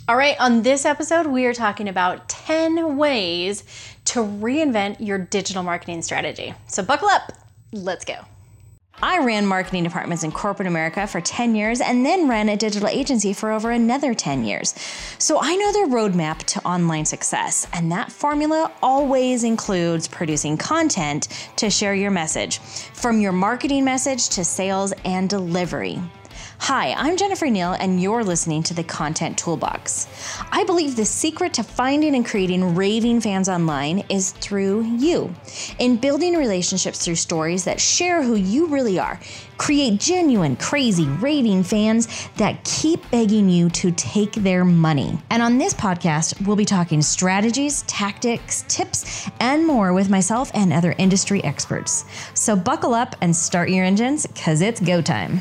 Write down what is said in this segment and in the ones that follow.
All right, on this episode, we are talking about 10 ways to reinvent your digital marketing strategy. So buckle up, let's go. I ran marketing departments in corporate America for 10 years and then ran a digital agency for over another 10 years. So I know the roadmap to online success, and that formula always includes producing content to share your message, from your marketing message to sales and delivery. Hi, I'm Jennifer Neal, and you're listening to the Content Toolbox. I believe the secret to finding and creating raving fans online is through you. In building relationships through stories that share who you really are, create genuine, crazy, raving fans that keep begging you to take their money. And on this podcast, we'll be talking strategies, tactics, tips, and more with myself and other industry experts. So buckle up and start your engines, because it's go time.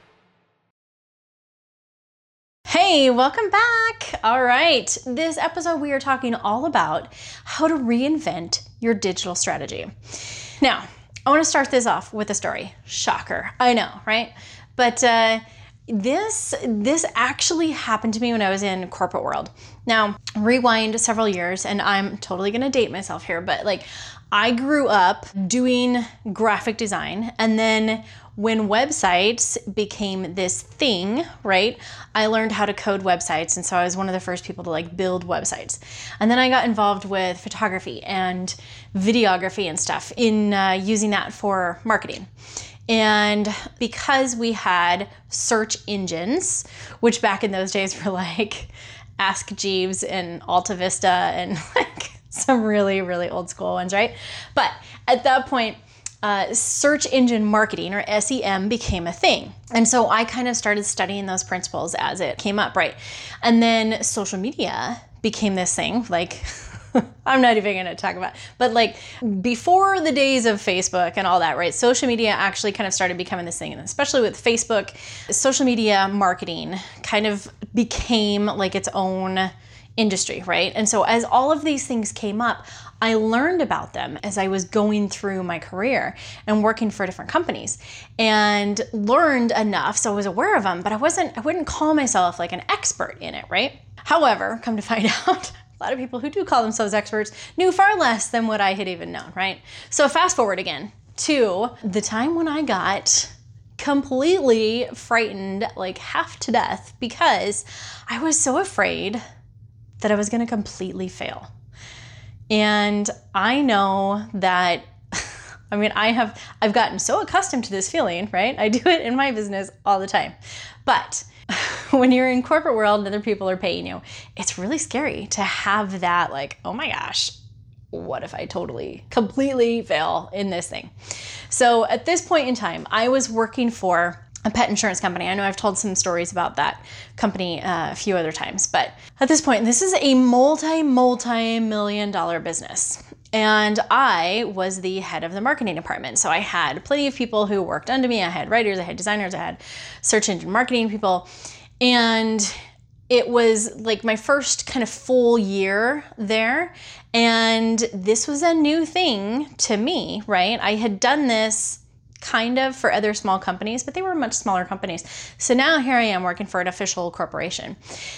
Hey, welcome back. All right, this episode we are talking all about how to reinvent your digital strategy. Now, I want to start this off with a story. Shocker, I know, right? But this actually happened to me when I was in corporate world. Now, rewind several years, and I'm totally going to date myself here, but I grew up doing graphic design, and then when websites became this thing, right, I learned how to code websites, and so I was one of the first people to build websites. And then I got involved with photography and videography and stuff in using that for marketing. And because we had search engines, which back in those days were like Ask Jeeves and Alta Vista and some really, really old school ones, right? But at that point, search engine marketing, or SEM, became a thing. And so I kind of started studying those principles as it came up, right? And then social media became this thing, I'm not even going to talk about it, but before the days of Facebook and all that, right? Social media actually kind of started becoming this thing, and especially with Facebook, social media marketing kind of became its own industry, right? And so as all of these things came up, I learned about them as I was going through my career and working for different companies, and learned enough so I was aware of them, but I wouldn't call myself an expert in it, right? However, come to find out, a lot of people who do call themselves experts knew far less than what I had even known, right? So fast forward again to the time when I got completely frightened, half to death, because I was so afraid that I was going to completely fail. And I know that, I've gotten so accustomed to this feeling, right? I do it in my business all the time. But when you're in corporate world and other people are paying you, it's really scary to have that oh my gosh, what if I completely fail in this thing? So at this point in time, I was working for a pet insurance company. I know I've told some stories about that company a few other times, but at this point, this is a multi-million-dollar business. And I was the head of the marketing department. So I had plenty of people who worked under me. I had writers, I had designers, I had search engine marketing people. And it was my first kind of full year there. And this was a new thing to me, right? I had done this kind of for other small companies, but they were much smaller companies. So now here I am working for an official corporation.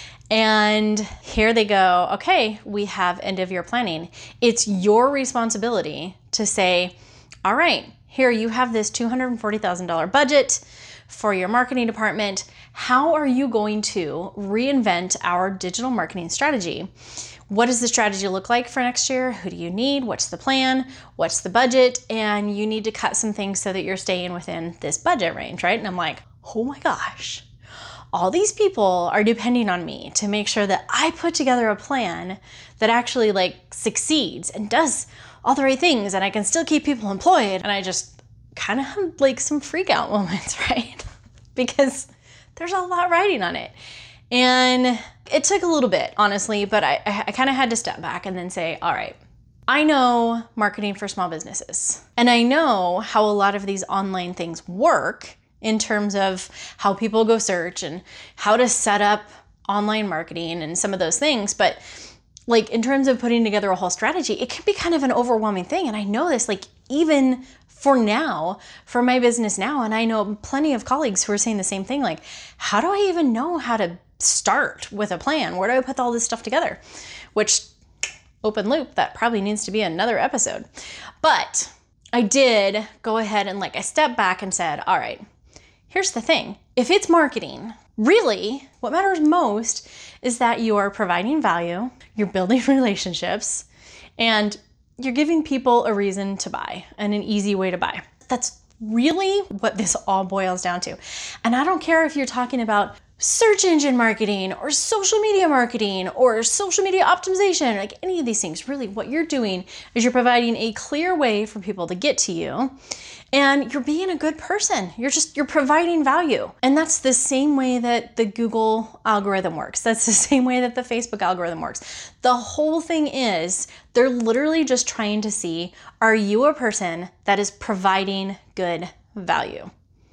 And here they go, okay, we have end of year planning. It's your responsibility to say, all right, here you have this $240,000 budget for your marketing department. How are you going to reinvent our digital marketing strategy? What does the strategy look like for next year? Who do you need? What's the plan? What's the budget? And you need to cut some things so that you're staying within this budget range, right? And I'm like, oh my gosh, all these people are depending on me to make sure that I put together a plan that actually succeeds and does all the right things, and I can still keep people employed. And I just kind of have some freak out moments, right? Because there's a lot riding on it. And it took a little bit, honestly, but I kind of had to step back and then say, all right, I know marketing for small businesses, and I know how a lot of these online things work in terms of how people go search and how to set up online marketing and some of those things. But in terms of putting together a whole strategy, it can be kind of an overwhelming thing. And I know this, even for now, for my business now, and I know plenty of colleagues who are saying the same thing, how do I even know how to start with a plan? Where do I put all this stuff together? Which, open loop, that probably needs to be another episode. But I did go ahead and I stepped back and said, all right, here's the thing. If it's marketing, really what matters most is that you are providing value, you're building relationships, and you're giving people a reason to buy and an easy way to buy. That's really what this all boils down to. And I don't care if you're talking about search engine marketing or social media marketing or social media optimization, any of these things. Really what you're doing is you're providing a clear way for people to get to you, and you're being a good person. You're providing value. And that's the same way that the Google algorithm works. That's the same way that the Facebook algorithm works. The whole thing is they're literally just trying to see, are you a person that is providing good value?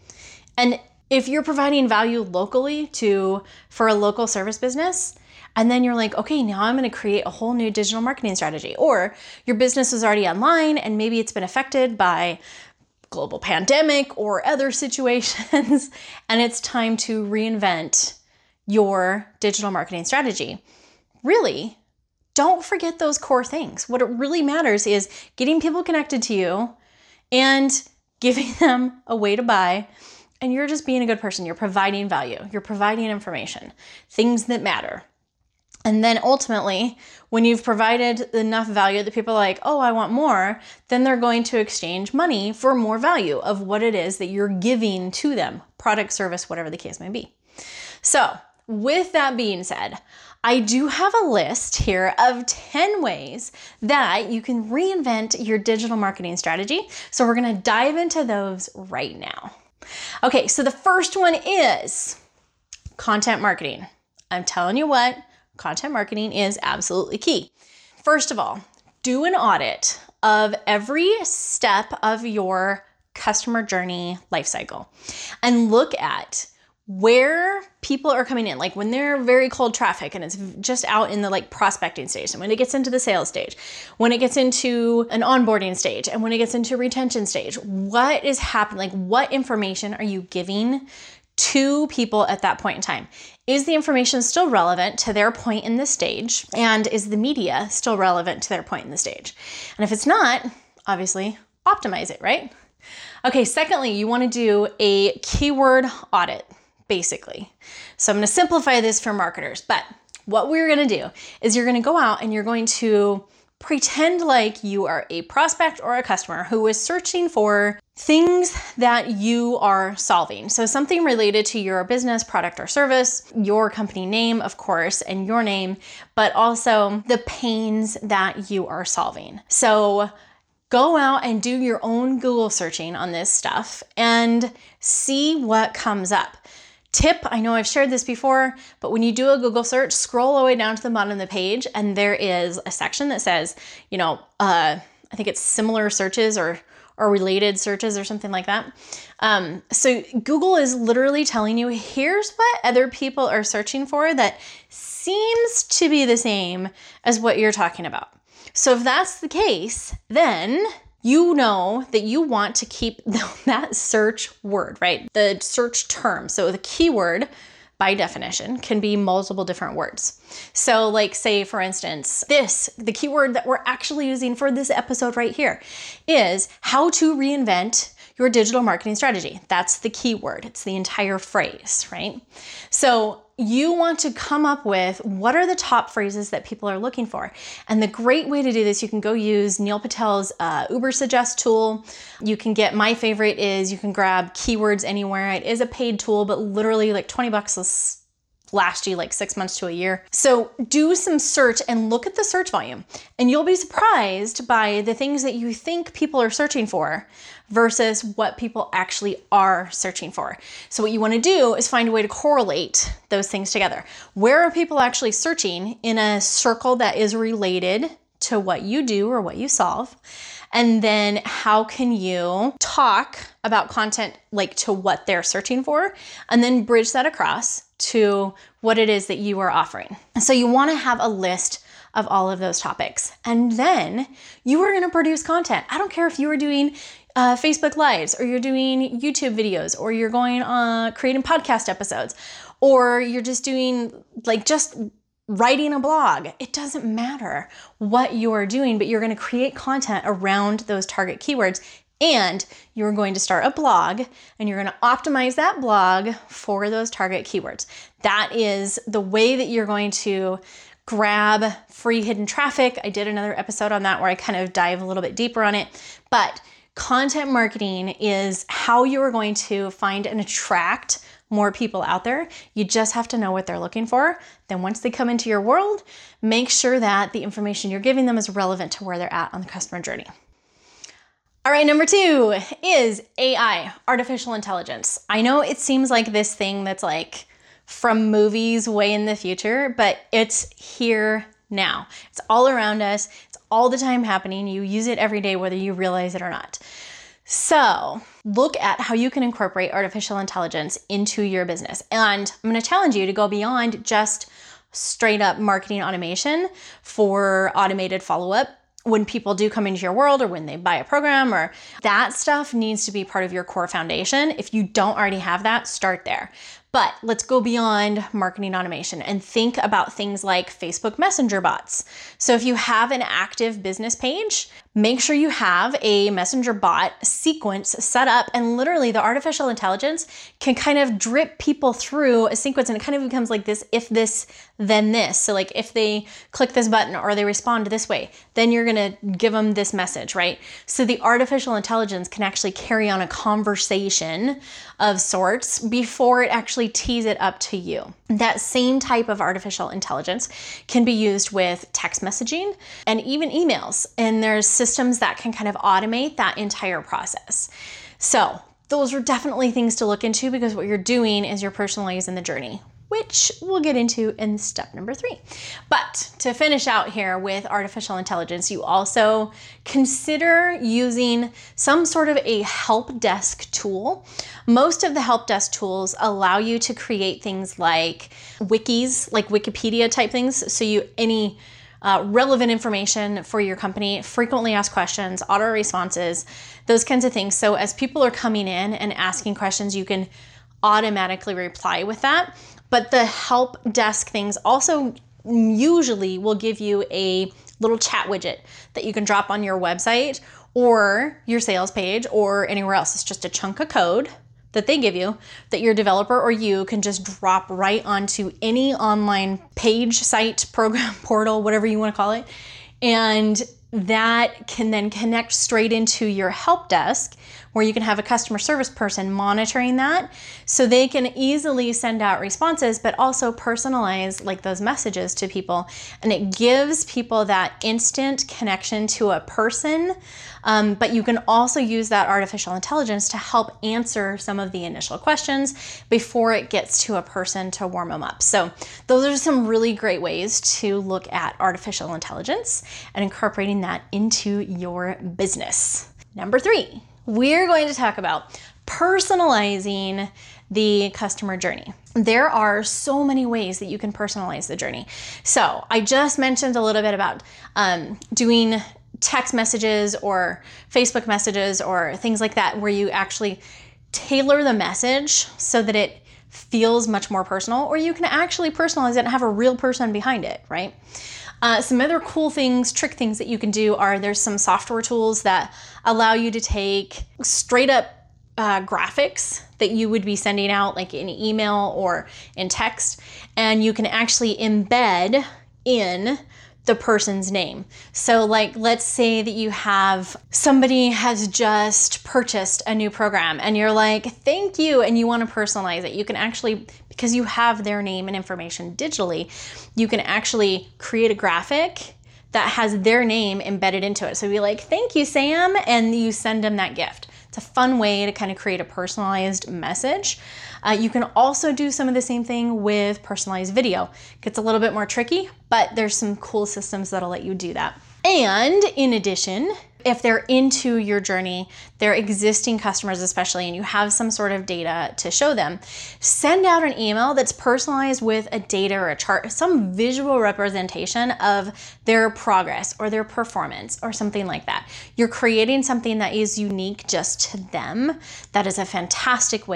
And if you're providing value locally for a local service business, and then you're like, okay, now I'm going to create a whole new digital marketing strategy, or your business is already online and maybe it's been affected by global pandemic or other situations, and it's time to reinvent your digital marketing strategy. Really, don't forget those core things. What it really matters is getting people connected to you and giving them a way to buy. And you're just being a good person. You're providing value. You're providing information, things that matter. And then ultimately, when you've provided enough value that people are like, oh, I want more, then they're going to exchange money for more value of what it is that you're giving to them, product, service, whatever the case may be. So with that being said, I do have a list here of 10 ways that you can reinvent your digital marketing strategy. So we're going to dive into those right now. Okay, so the first one is content marketing. I'm telling you what, content marketing is absolutely key. First of all, do an audit of every step of your customer journey lifecycle and look at where people are coming in, when they're very cold traffic and it's just out in the prospecting stage, and when it gets into the sales stage, when it gets into an onboarding stage, and when it gets into retention stage, what is happening? What information are you giving to people at that point in time? Is the information still relevant to their point in the stage? And is the media still relevant to their point in the stage? And if it's not, obviously optimize it, right? Okay, secondly, you want to do a keyword audit, basically. So I'm going to simplify this for marketers, but what we're going to do is you're going to go out and you're going to pretend like you are a prospect or a customer who is searching for things that you are solving. So something related to your business, product, or service, your company name, of course, and your name, but also the pains that you are solving. So go out and do your own Google searching on this stuff and see what comes up. Tip, I know I've shared this before, but when you do a Google search, scroll all the way down to the bottom of the page, and there is a section that says, I think it's similar searches or related searches or something like that. So Google is literally telling you, here's what other people are searching for that seems to be the same as what you're talking about. So if that's the case, then you know that you want to keep that search word, right? The search term. So the keyword, by definition, can be multiple different words. So say, for instance, the keyword that we're actually using for this episode right here is how to reinvent your digital marketing strategy. That's the keyword. It's the entire phrase, right? So you want to come up with what are the top phrases that people are looking for. And the great way to do this, you can go use Neil Patel's Ubersuggest tool. You can get, my favorite is you can grab Keywords Anywhere. It is a paid tool, but literally $20 will last you 6 months to a year. So do some search and look at the search volume, and you'll be surprised by the things that you think people are searching for versus what people actually are searching for. So what you want to do is find a way to correlate those things together. Where are people actually searching in a circle that is related to what you do or what you solve? And then how can you talk about content to what they're searching for, and then bridge that across to what it is that you are offering. So you want to have a list of all of those topics. And then you are going to produce content. I don't care if you are doing Facebook Lives, or you're doing YouTube videos, or you're going creating podcast episodes, or you're just doing like just writing a blog. It doesn't matter what you're doing, but you're going to create content around those target keywords, and you're going to start a blog and you're going to optimize that blog for those target keywords. That is the way that you're going to grab free hidden traffic. I did another episode on that where I kind of dive a little bit deeper on it, but content marketing is how you are going to find and attract more people out there. You just have to know what they're looking for. Then once they come into your world, make sure that the information you're giving them is relevant to where they're at on the customer journey. All right, number 2 is AI, artificial intelligence. I know it seems like this thing that's like from movies way in the future, but it's here now. It's all around us. It's all the time happening. You use it every day, whether you realize it or not. So look at how you can incorporate artificial intelligence into your business. And I'm going to challenge you to go beyond just straight up marketing automation for automated follow-up when people do come into your world or when they buy a program, or that stuff needs to be part of your core foundation. If you don't already have that, start there. But let's go beyond marketing automation and think about things like Facebook Messenger bots. So if you have an active business page, make sure you have a messenger bot sequence set up, and literally the artificial intelligence can kind of drip people through a sequence, and it kind of becomes like this, if this, then this. So like if they click this button or they respond this way, then you're gonna give them this message, right? So the artificial intelligence can actually carry on a conversation of sorts before it actually tees it up to you. That same type of artificial intelligence can be used with text messaging and even emails. And there's systems that can kind of automate that entire process. So those are definitely things to look into, because what you're doing is you're personalizing the journey, which we'll get into in step number 3. But to finish out here with artificial intelligence, you also consider using some sort of a help desk tool. Most of the help desk tools allow you to create things like wikis, like Wikipedia type things. So any relevant information for your company, frequently asked questions, auto responses, those kinds of things. So as people are coming in and asking questions, you can automatically reply with that. But the help desk things also usually will give you a little chat widget that you can drop on your website or your sales page or anywhere else. It's just a chunk of code that they give you that your developer or you can just drop right onto any online page, site, program, portal, whatever you want to call it. And that can then connect straight into your help desk, where you can have a customer service person monitoring that, so they can easily send out responses, but also personalize like those messages to people. And it gives people that instant connection to a person, but you can also use that artificial intelligence to help answer some of the initial questions before it gets to a person to warm them up. So those are some really great ways to look at artificial intelligence and incorporating that into your business. Number 3. We're going to talk about personalizing the customer journey. There are so many ways that you can personalize the journey. So I just mentioned a little bit about doing text messages or Facebook messages or things like that, where you actually tailor the message so that it feels much more personal, or you can actually personalize it and have a real person behind it, right? Some other cool things, trick things that you can do are, there's some software tools that allow you to take straight up graphics that you would be sending out like in email or in text, and you can actually embed in the person's name. So like, let's say that you have somebody has just purchased a new program and you're like, thank you, and you want to personalize it. You can actually, because you have their name and information digitally, you can actually create a graphic that has their name embedded into it. So be like, thank you, Sam, and you send them that gift. It's a fun way to kind of create a personalized message. You can also do some of the same thing with personalized video. It gets a little bit more tricky, but there's some cool systems that'll let you do that. And in addition, if they're into your journey, they're existing customers especially, and you have some sort of data to show them, send out an email that's personalized with a data or a chart, some visual representation of their progress or their performance or something like that. You're creating something that is unique just to them. That is a fantastic way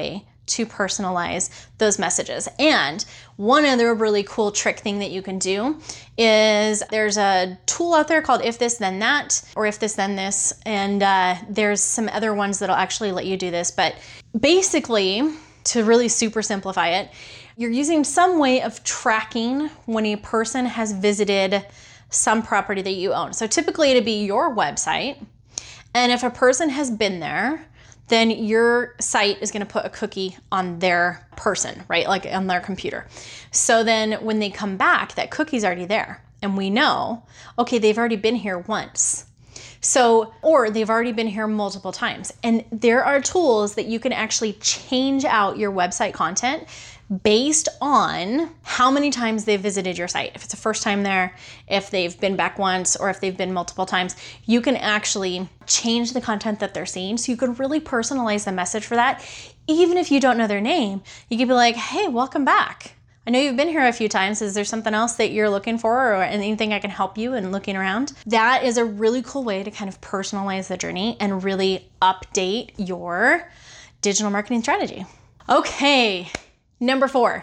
to personalize those messages. And one other really cool trick thing that you can do is there's a tool out there called If This Then That, or If This Then This, and there's some other ones that'll actually let you do this. But basically, to really super simplify it, you're using some way of tracking when a person has visited some property that you own. So typically it'd be your website, and if a person has been there, then your site is going to put a cookie on their person, right? Like on their computer. So then when they come back, that cookie's already there. And we know, okay, they've already been here once. So, or they've already been here multiple times. And there are tools that you can actually change out your website content based on how many times they've visited your site. If it's a first time there, if they've been back once, or if they've been multiple times, you can actually change the content that they're seeing. So you could really personalize the message for that. Even if you don't know their name, you could be like, hey, welcome back. I know you've been here a few times. Is there something else that you're looking for, or anything I can help you in looking around? That is a really cool way to kind of personalize the journey and really update your digital marketing strategy. Okay. Number 4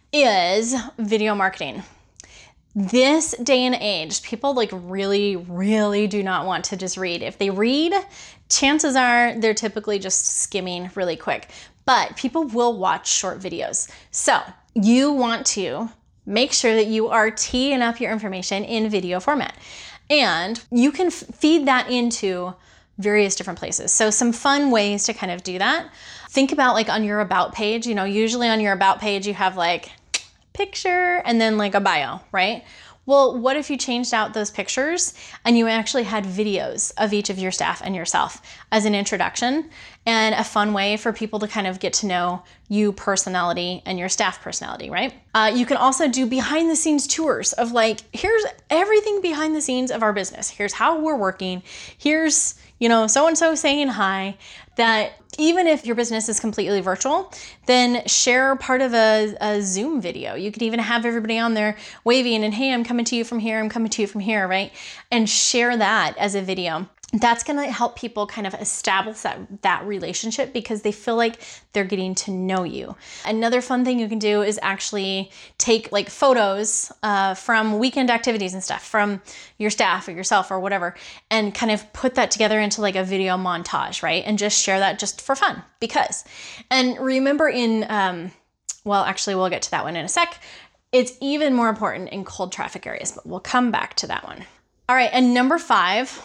is video marketing. This day and age, people like really, really do not want to just read. If they read, chances are they're typically just skimming really quick, but people will watch short videos. So you want to make sure that you are teeing up your information in video format, and you can feed that into various different places. So some fun ways to kind of do that. Think about like on your about page, usually on your about page, you have like picture and then like a bio, right? Well, what if you changed out those pictures and you actually had videos of each of your staff and yourself as an introduction, and a fun way for people to kind of get to know you personality and your staff personality, right? You can also do behind the scenes tours of like, here's everything behind the scenes of our business. Here's how we're working. Here's, so-and-so saying hi. That even if your business is completely virtual, then share part of a Zoom video. You could even have everybody on there waving and, hey, I'm coming to you from here, I'm coming to you from here, right? And share that as a video. That's going to help people kind of establish that relationship because they feel like they're getting to know you. Another fun thing you can do is actually take like photos from weekend activities and stuff from your staff or yourself or whatever, and kind of put that together into like a video montage, right? And just share that just for fun and remember actually we'll get to that one in a sec. It's even more important in cold traffic areas, but we'll come back to that one. All right. And number 5,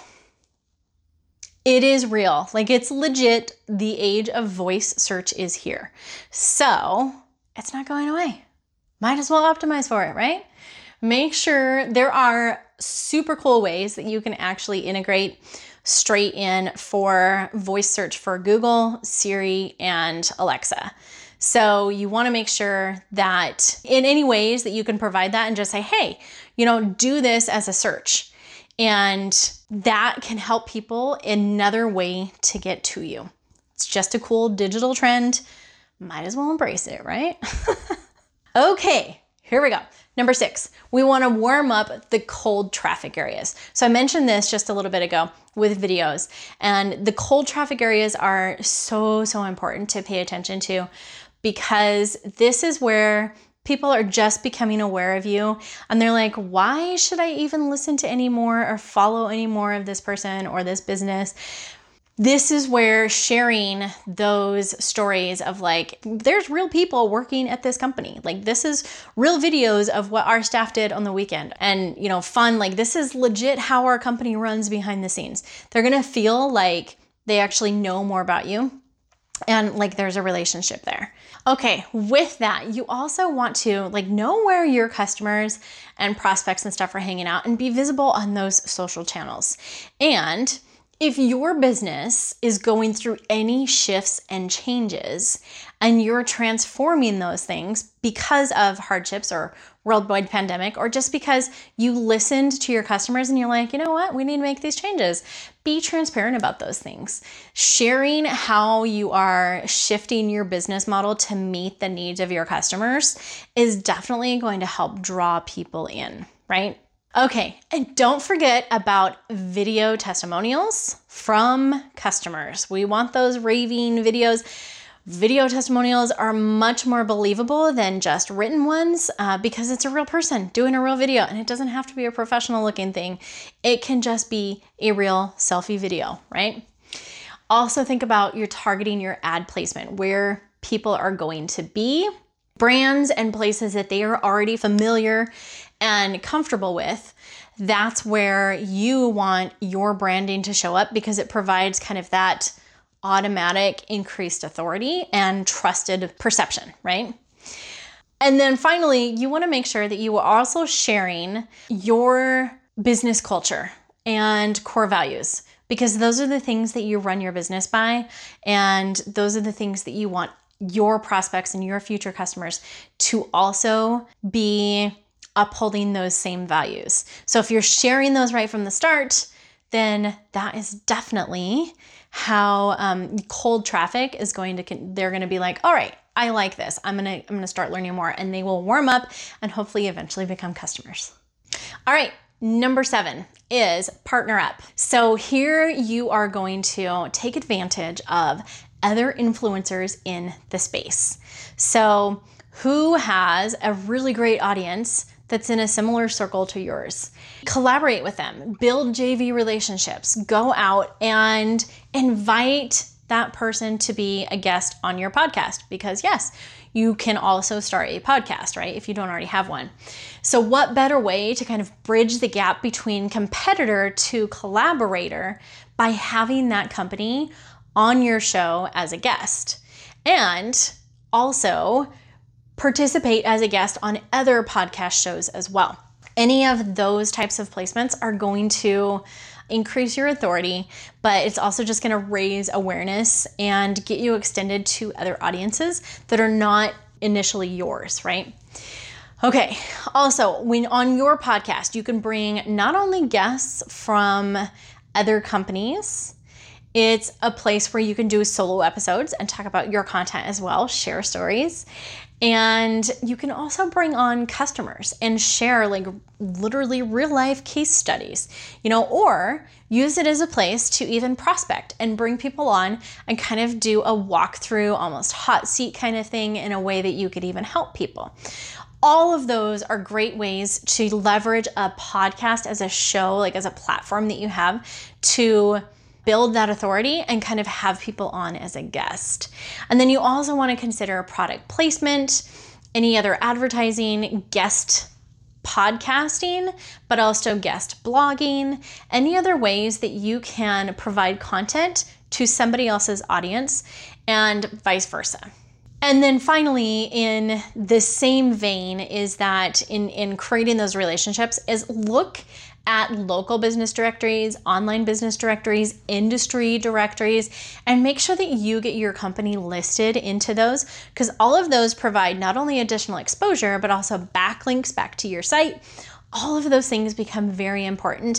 it is real. Like it's legit. The age of voice search is here. So it's not going away. Might as well optimize for it, right? Make sure there are super cool ways that you can actually integrate straight in for voice search for Google, Siri, and Alexa. So you want to make sure that in any ways that you can provide that and just say, hey, do this as a search. And that can help people another way to get to you. It's just a cool digital trend. Might as well embrace it, right? Okay, here we go. Number 6, we want to warm up the cold traffic areas. So I mentioned this just a little bit ago with videos, and the cold traffic areas are so important to pay attention to, because this is where people are just becoming aware of you, and they're like, why should I even listen to any more or follow any more of this person or this business? This is where sharing those stories of like, there's real people working at this company. Like this is real videos of what our staff did on the weekend, and fun. Like this is legit how our company runs behind the scenes. They're going to feel like they actually know more about you, and like there's a relationship there. Okay, with that, you also want to like know where your customers and prospects and stuff are hanging out and be visible on those social channels. And if your business is going through any shifts and changes and you're transforming those things because of hardships or worldwide pandemic, or just because you listened to your customers and you're like, you know what, we need to make these changes, be transparent about those things. Sharing how you are shifting your business model to meet the needs of your customers is definitely going to help draw people in, right? Okay, and don't forget about video testimonials from customers. We want those raving videos. Video testimonials are much more believable than just written ones because it's a real person doing a real video, and it doesn't have to be a professional looking thing. It can just be a real selfie video, right? Also think about your targeting your ad placement, where people are going to be, brands and places that they are already familiar and comfortable with. That's where you want your branding to show up because it provides kind of that automatic increased authority and trusted perception, right? And then finally, you want to make sure that you are also sharing your business culture and core values, because those are the things that you run your business by, and those are the things that you want your prospects and your future customers to also be upholding those same values. So if you're sharing those right from the start, then that is definitely how cold traffic is going to, they're going to be like, all right, I like this. I'm going to start learning more, and they will warm up and hopefully eventually become customers. All right. Number 7 is partner up. So here you are going to take advantage of other influencers in the space. So who has a really great audience that's in a similar circle to yours? Collaborate with them, build JV relationships, go out and invite that person to be a guest on your podcast, because yes, you can also start a podcast, right? If you don't already have one. So what better way to kind of bridge the gap between competitor to collaborator by having that company on your show as a guest, and also participate as a guest on other podcast shows as well. Any of those types of placements are going to increase your authority, but it's also just going to raise awareness and get you extended to other audiences that are not initially yours, right? Okay. Also, when on your podcast, you can bring not only guests from other companies, it's a place where you can do solo episodes and talk about your content as well, share stories. And you can also bring on customers and share like literally real life case studies, or use it as a place to even prospect and bring people on and kind of do a walkthrough, almost hot seat kind of thing, in a way that you could even help people. All of those are great ways to leverage a podcast as a show, like as a platform that you have to build that authority and kind of have people on as a guest. And then you also want to consider product placement, any other advertising, guest podcasting, but also guest blogging, any other ways that you can provide content to somebody else's audience, and vice versa. And then finally, in the same vein, is that in creating those relationships is look at local business directories, online business directories, industry directories, and make sure that you get your company listed into those, because all of those provide not only additional exposure, but also backlinks back to your site. All of those things become very important.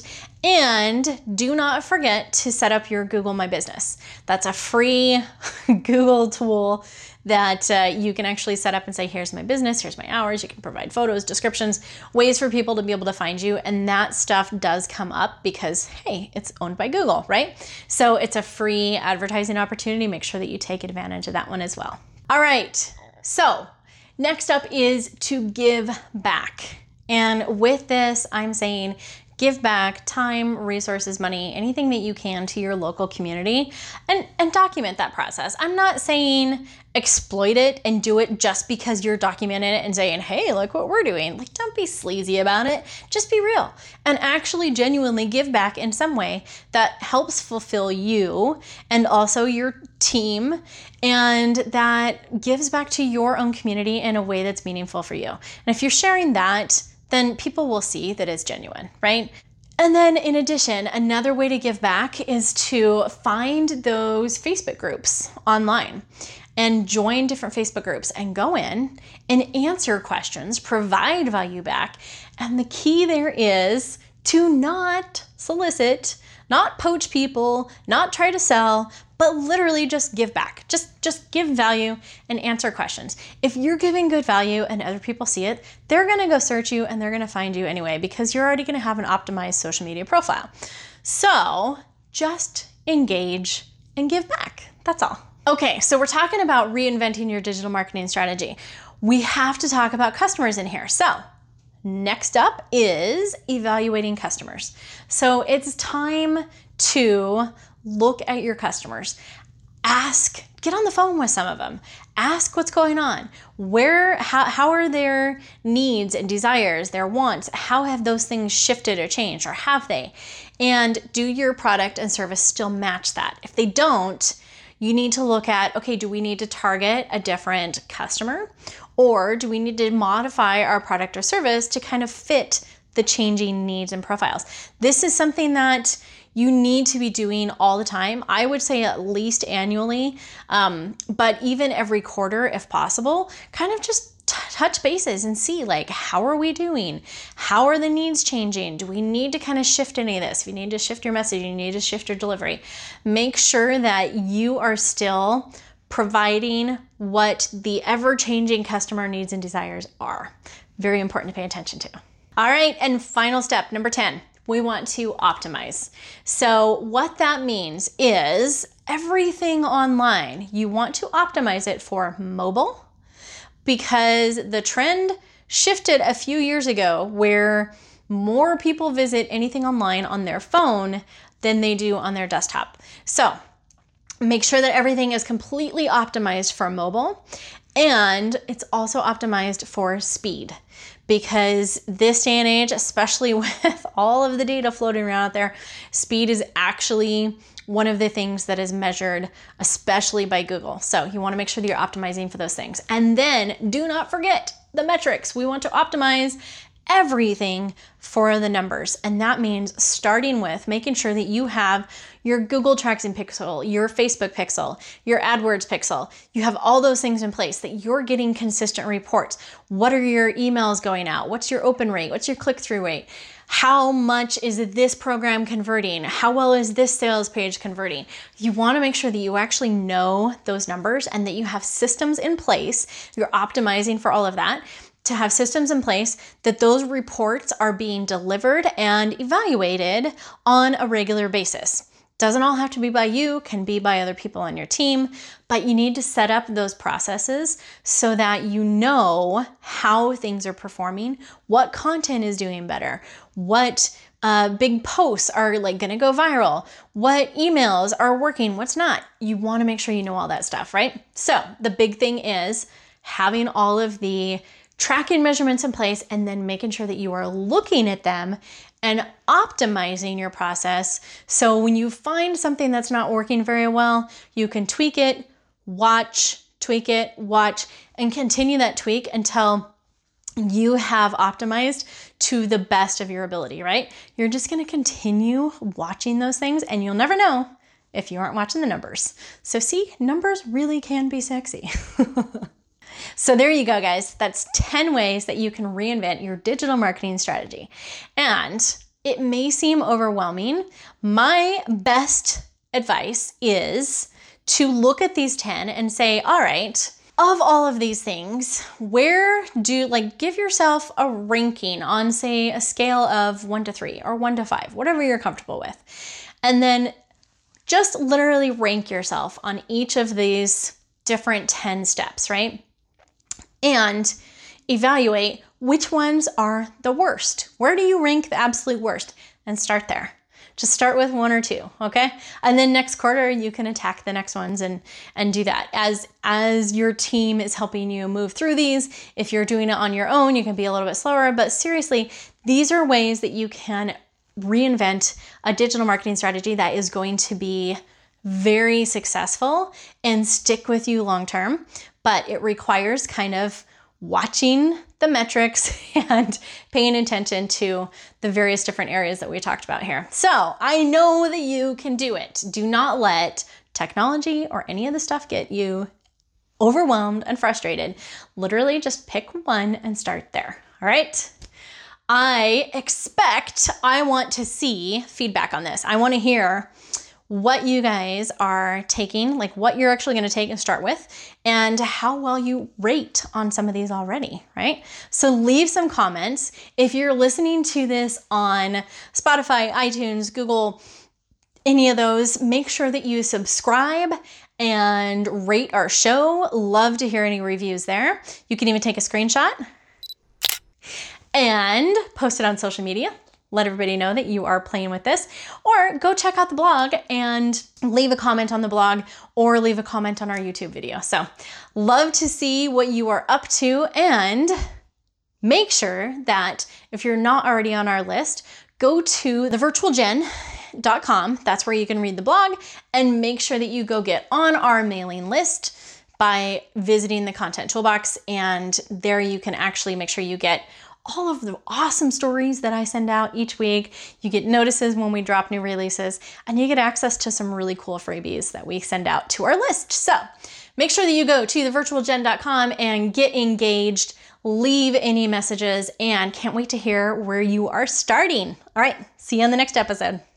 And do not forget to set up your Google My Business. That's a free Google tool that you can actually set up and say, here's my business, here's my hours. You can provide photos, descriptions, ways for people to be able to find you. And that stuff does come up because, hey, it's owned by Google, right? So it's a free advertising opportunity. Make sure that you take advantage of that one as well. All right. So next up is to give back. And with this, I'm saying give back time, resources, money, anything that you can to your local community, and document that process. I'm not saying exploit it and do it just because you're documenting it and saying, hey, look what we're doing. Like, don't be sleazy about it. Just be real and actually genuinely give back in some way that helps fulfill you and also your team, and that gives back to your own community in a way that's meaningful for you. And if you're sharing that, then people will see that it's genuine, right? And then in addition, another way to give back is to find those Facebook groups online and join different Facebook groups and go in and answer questions, provide value back. And the key there is to not solicit, not poach people, not try to sell, but literally just give back. Just give value and answer questions. If you're giving good value and other people see it, they're gonna go search you and they're gonna find you anyway, because you're already gonna have an optimized social media profile. So just engage and give back. That's all. Okay, so we're talking about reinventing your digital marketing strategy. We have to talk about customers in here. So next up is evaluating customers. So it's time to look at your customers. Get on the phone with some of them. Ask what's going on. How are their needs and desires, their wants? How have those things shifted or changed, or have they? And do your product and service still match that? If they don't, you need to look at, okay, do we need to target a different customer? Or do we need to modify our product or service to kind of fit the changing needs and profiles? This is something that you need to be doing all the time. I would say at least annually, but even every quarter if possible, kind of just touch bases and see, like, how are we doing? How are the needs changing? Do we need to kind of shift any of this? If you need to shift your messaging, you need to shift your delivery. Make sure that you are still providing what the ever-changing customer needs and desires are. Very important to pay attention to. All right, and final step, number 10. We want to optimize. So what that means is everything online, you want to optimize it for mobile, because the trend shifted a few years ago where more people visit anything online on their phone than they do on their desktop. So make sure that everything is completely optimized for mobile, and it's also optimized for speed. Because this day and age, especially with all of the data floating around out there, speed is actually one of the things that is measured, especially by Google. So you want to make sure that you're optimizing for those things. And then do not forget the metrics. We want to optimize everything for the numbers. And that means starting with making sure that you have your Google Tracking Pixel, your Facebook Pixel, your AdWords Pixel. You have all those things in place, that you're getting consistent reports. What are your emails going out? What's your open rate? What's your click-through rate? How much is this program converting? How well is this sales page converting? You want to make sure that you actually know those numbers and that you have systems in place. You're optimizing for all of that, to have systems in place that those reports are being delivered and evaluated on a regular basis. Doesn't all have to be by you, can be by other people on your team, but you need to set up those processes so that you know how things are performing, what content is doing better, what big posts are like gonna go viral, what emails are working, what's not. You wanna make sure you know all that stuff, right? So the big thing is having all of the tracking measurements in place, and then making sure that you are looking at them and optimizing your process. So when you find something that's not working very well, you can tweak it, watch, and continue that tweak until you have optimized to the best of your ability, right? You're just gonna continue watching those things, and you'll never know if you aren't watching the numbers. So see, numbers really can be sexy. So there you go, guys. That's 10 ways that you can reinvent your digital marketing strategy. And it may seem overwhelming. My best advice is to look at these 10 and say, all right, of all of these things, give yourself a ranking on, say, a scale of 1 to 3 or 1 to 5, whatever you're comfortable with. And then just literally rank yourself on each of these different 10 steps, right? And evaluate which ones are the worst. Where do you rank the absolute worst? And start there. Just start with 1 or 2, okay? And then next quarter, you can attack the next ones and do that. As your team is helping you move through these, if you're doing it on your own, you can be a little bit slower. But seriously, these are ways that you can reinvent a digital marketing strategy that is going to be very successful and stick with you long term. But it requires kind of watching the metrics and paying attention to the various different areas that we talked about here. So I know that you can do it. Do not let technology or any of the stuff get you overwhelmed and frustrated. Literally just pick one and start there. All right. I want to see feedback on this. I want to hear what you guys are taking, like what you're actually going to take and start with, and how well you rate on some of these already, right? So leave some comments. If you're listening to this on Spotify, iTunes, Google, any of those, make sure that you subscribe and rate our show. Love to hear any reviews there. You can even take a screenshot and post it on social media. Let everybody know that you are playing with this, or go check out the blog and leave a comment on the blog or leave a comment on our YouTube video. So love to see what you are up to, and make sure that if you're not already on our list, go to thevirtualjen.com. That's where you can read the blog, and make sure that you go get on our mailing list by visiting the content toolbox. And there you can actually make sure you get all of the awesome stories that I send out each week. You get notices when we drop new releases, and you get access to some really cool freebies that we send out to our list. So make sure that you go to thevirtualjen.com and get engaged, leave any messages, and can't wait to hear where you are starting. All right, see you on the next episode.